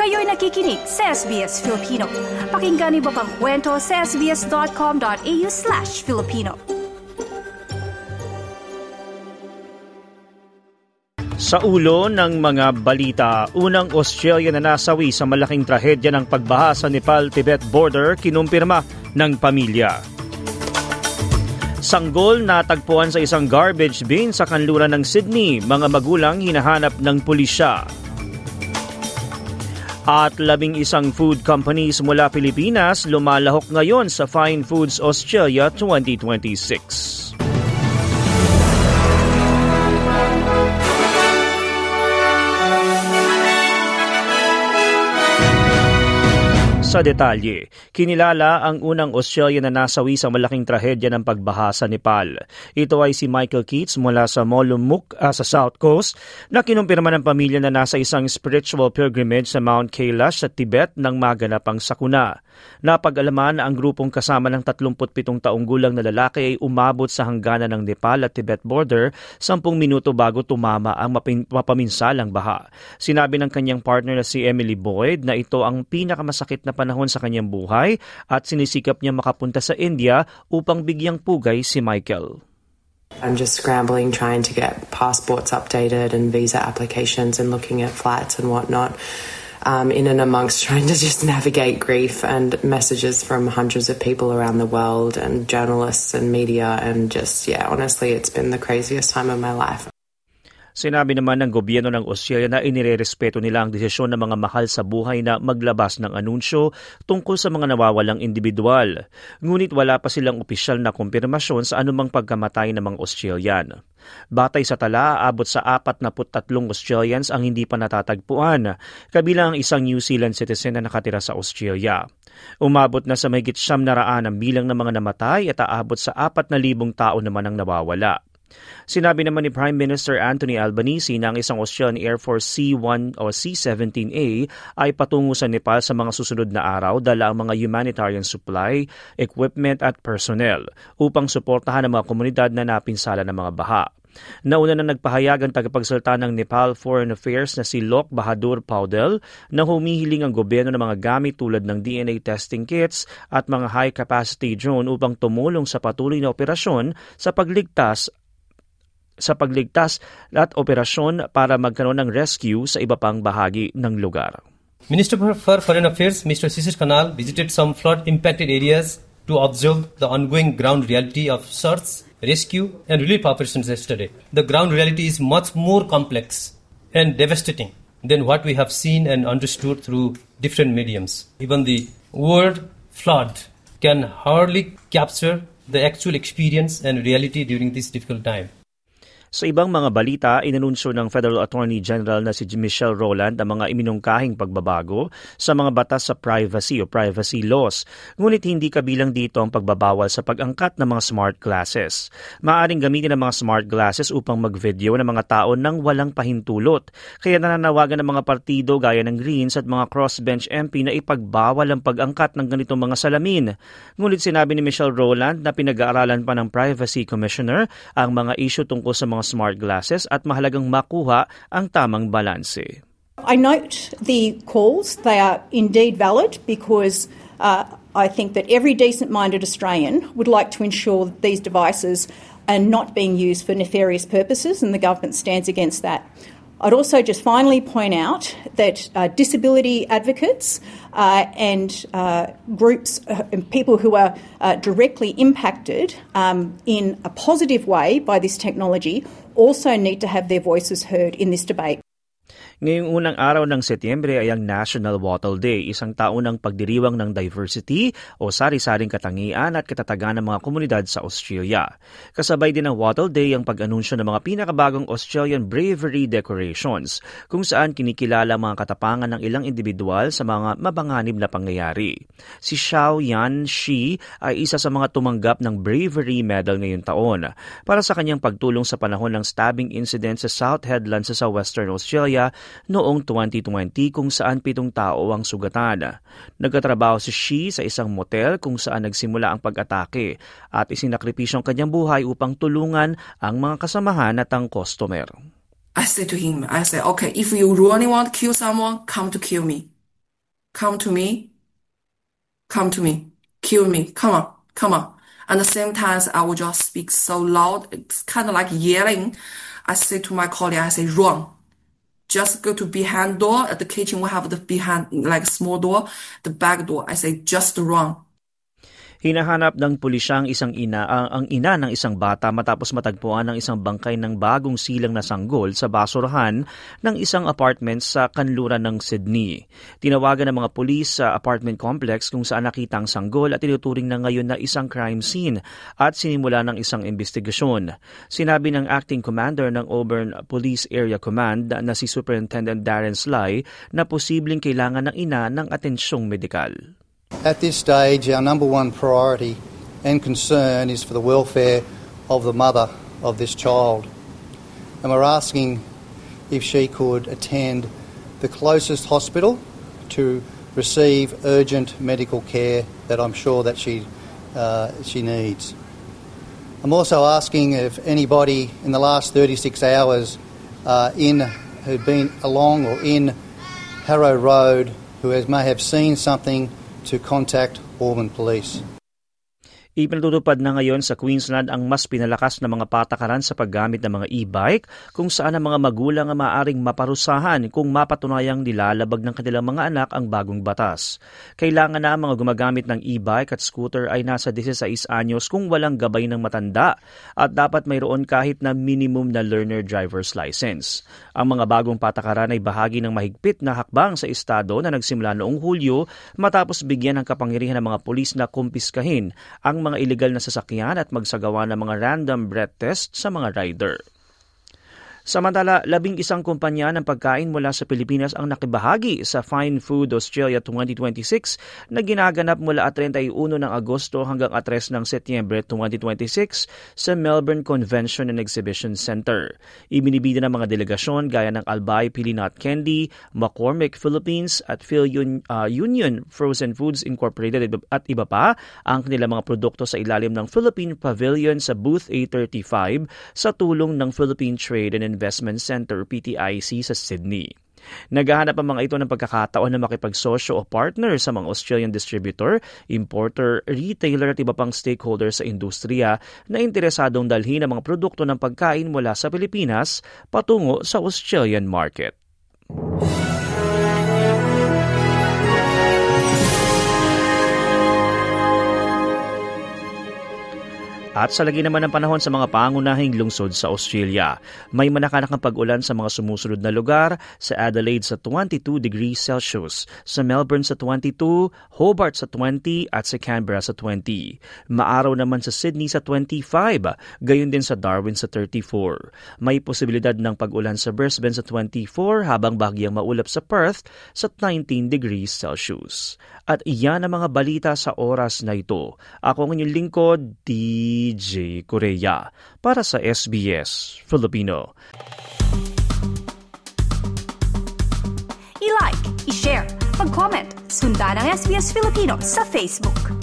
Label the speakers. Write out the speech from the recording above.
Speaker 1: Kayo'y nakikinig sa SBS Filipino. Pakinggan niyo pa ang kwento sa sbs.com.au/Filipino.
Speaker 2: Sa ulo ng mga balita, unang Australian na nasawi sa malaking trahedya ng pagbaha sa Nepal-Tibet border kinumpirma ng pamilya. Sanggol natagpuan sa isang garbage bin sa kanluran ng Sydney, mga magulang hinahanap ng pulisya. At 11 food companies mula Pilipinas lumalahok ngayon sa Fine Foods Australia 2026. Sa detalye, kinilala ang unang Australian na nasawi sa malaking trahedya ng pagbaha sa Nepal. Ito ay si Michael Keats mula sa Molumuk sa South Coast na kinumpirma ng pamilya na nasa isang spiritual pilgrimage sa Mount Kailash sa Tibet nang maganap ang sakuna. Napag-alaman na ang grupong kasama ng 37 taong gulang na lalaki ay umabot sa hangganan ng Nepal at Tibet border 10 minuto bago tumama ang mapaminsalang baha. Sinabi ng kanyang partner na si Emily Boyd na ito ang pinakamasakit na panahon sa kanyang buhay at sinisikap niya makapunta sa India upang bigyang pugay si Michael.
Speaker 3: I'm just scrambling, trying to get passports updated and visa applications and looking at flights and whatnot. In and amongst trying to just navigate grief and messages from hundreds of people around the world and journalists and media and just, honestly, it's been the craziest time of my life.
Speaker 2: Sinabi naman ng gobyerno ng Australia na inirerespeto nila ang desisyon ng mga mahal sa buhay na maglabas ng anunsyo tungkol sa mga nawawalang individual. Ngunit wala pa silang opisyal na kumpirmasyon sa anumang pagkamatay ng mga Australian. Batay sa tala, aabot sa 43 Australians ang hindi pa natatagpuan, kabilang ang isang New Zealand citizen na nakatira sa Australia. Umabot na sa mahigit 900 ang bilang ng mga namatay at aabot sa 4,000 tao naman ang nawawala. Sinabi naman ni Prime Minister Anthony Albanese na ang isang Australian Air Force C-1 o C-17A ay patungo sa Nepal sa mga susunod na araw dala ang mga humanitarian supply, equipment at personnel upang suportahan ang mga komunidad na napinsala ng mga baha. Nauna na nagpahayag ang tagapagsalita ng Nepal Foreign Affairs na si Lok Bahadur Paudel na humihiling ang gobyerno ng mga gamit tulad ng DNA testing kits at mga high-capacity drone upang tumulong sa patuloy na operasyon sa pagligtas at operasyon para magkaroon ng rescue sa iba pang bahagi ng lugar.
Speaker 4: Minister for Foreign Affairs, Mr. Shishir Khanal, visited some flood-impacted areas to observe the ongoing ground reality of search, rescue and relief operations yesterday. The ground reality is much more complex and devastating than what we have seen and understood through different mediums. Even the word flood can hardly capture the actual experience and reality during this difficult time.
Speaker 2: Sa ibang mga balita, inanunsyo ng Federal Attorney General na si Michelle Rowland ang mga iminungkahing pagbabago sa mga batas sa privacy o privacy laws. Ngunit hindi kabilang dito ang pagbabawal sa pag-angkat ng mga smart glasses. Maaaring gamitin ang mga smart glasses upang mag-video ng mga tao nang walang pahintulot. Kaya nananawagan ng mga partido gaya ng Greens at mga crossbench MP na ipagbawal ang pag-angkat ng ganitong mga salamin. Ngunit sinabi ni Michelle Rowland na pinag-aaralan pa ng Privacy Commissioner ang mga issue tungkol sa mga smart glasses at mahalagang makuha ang tamang balanse.
Speaker 5: I note the calls. They are indeed valid because I think that every decent-minded Australian would like to ensure that these devices are not being used for nefarious purposes, and the government stands against that. I'd also just finally point out that disability advocates and groups and people who are directly impacted in a positive way by this technology also need to have their voices heard in this debate.
Speaker 2: Ngayong unang araw ng Setyembre ay ang National Wattle Day, isang taunang pagdiriwang ng diversity o sari-saring katangian at katatagan ng mga komunidad sa Australia. Kasabay din ng Wattle Day ang pag-anunsyo ng mga pinakabagong Australian Bravery Decorations, kung saan kinikilala ang mga katapangan ng ilang individual sa mga mapanganib na pangyayari. Si Xiao Yan Shi ay isa sa mga tumanggap ng Bravery Medal ngayong taon para sa kanyang pagtulong sa panahon ng stabbing incident sa South Headlands sa Western Australia noong 2020 kung saan 7 tao ang sugatan. Nagkatrabaho si Shi sa isang motel kung saan nagsimula ang pag-atake at isinakripisyo ang kanyang buhay upang tulungan ang mga kasamahan at ang customer.
Speaker 6: I said to him, okay, if you really want to kill someone, come to kill me. come to me, kill me, come on. And at the same time, I would just speak so loud, it's kind of like yelling. I say to my colleague, I say, run. Just go to behind door. At the kitchen, we have the behind, like small door, the back door. I say, just run.
Speaker 2: Hinahanap ng pulisya ang ina ng isang bata matapos matagpuan ng isang bangkay ng bagong silang na sanggol sa basurahan ng isang apartment sa kanluran ng Sydney. Tinawagan ng mga pulis sa apartment complex kung saan nakita ang sanggol at tinuturing na ngayon na isang crime scene at sinimula ng isang investigasyon. Sinabi ng acting commander ng Auburn Police Area Command na si Superintendent Darren Sly na posibleng kailangan ng ina ng atensyong medikal.
Speaker 7: At this stage, our number one priority and concern is for the welfare of the mother of this child. And we're asking if she could attend the closest hospital to receive urgent medical care that I'm sure that she needs. I'm also asking if anybody in the last 36 hours who'd been along or in Harrow Road who may have seen something to contact Auburn Police.
Speaker 2: Ipinatutupad na ngayon sa Queensland ang mas pinalakas na mga patakaran sa paggamit ng mga e-bike kung saan ang mga magulang ang maaaring maparusahan kung mapatunayang nilalabag ng kanilang mga anak ang bagong batas. Kailangan na ang mga gumagamit ng e-bike at scooter ay nasa 16 anyos kung walang gabay ng matanda at dapat mayroon kahit na minimum na learner driver's license. Ang mga bagong patakaran ay bahagi ng mahigpit na hakbang sa estado na nagsimula noong Hulyo matapos bigyan ng kapangyarihan ng mga pulis na kumpiskahin ang mga illegal na sasakyan at magsagawa ng mga random breath test sa mga rider. Samantala, 11 kumpanya ng pagkain mula sa Pilipinas ang nakibahagi sa Fine Food Australia 2026 na ginaganap mula 31 ng Agosto hanggang 3 ng Setyembre 2026 sa Melbourne Convention and Exhibition Center. Ibinibida ng mga delegasyon gaya ng Albay Pilinat Candy, McCormick Philippines at Union Frozen Foods Incorporated at iba pa ang kanilang mga produkto sa ilalim ng Philippine Pavilion sa Booth A35 sa tulong ng Philippine Trade and Investment Center PTIC sa Sydney. Naghahanap ang mga ito ng pagkakataon na makipagsosyo o partner sa mga Australian distributor, importer, retailer at iba pang stakeholder sa industriya na interesadong dalhin ang mga produkto ng pagkain mula sa Pilipinas patungo sa Australian market. At sa lagi naman ng panahon sa mga pangunahing lungsod sa Australia, may manakanakang pag-ulan sa mga sumusunod na lugar: sa Adelaide sa 22 degrees Celsius, sa Melbourne sa 22, Hobart sa 20 at sa Canberra sa 20. Maaraw naman sa Sydney sa 25, gayon din sa Darwin sa 34. May posibilidad ng pag-ulan sa Brisbane sa 24 habang bahagyang maulap sa Perth sa 19 degrees Celsius. At iyan ang mga balita sa oras na ito. Ako ang inyong lingkod, DJ Korea, para sa SBS Filipino.
Speaker 1: I-like, i-share, mag-comment, sundan ang SBS Filipino sa Facebook.